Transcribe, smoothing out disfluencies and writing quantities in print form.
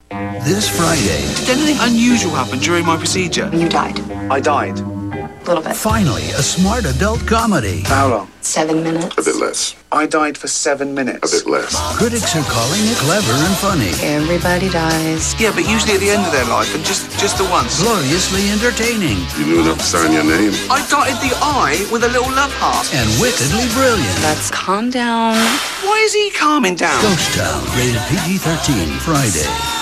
This Friday. Did anything unusual happen during my procedure? You died. I died. A little bit. Finally, a smart adult comedy. For how long? 7 minutes. A bit less. I died for 7 minutes. A bit less. Critics are calling it clever and funny. Everybody dies. Yeah, but usually at the end of their life, and just the once. Gloriously entertaining. You knew enough to sign your name. I dotted the I with a little love heart. And wickedly brilliant. Let's calm down. Why is he calming down? Ghost Town, rated PG-13, Friday.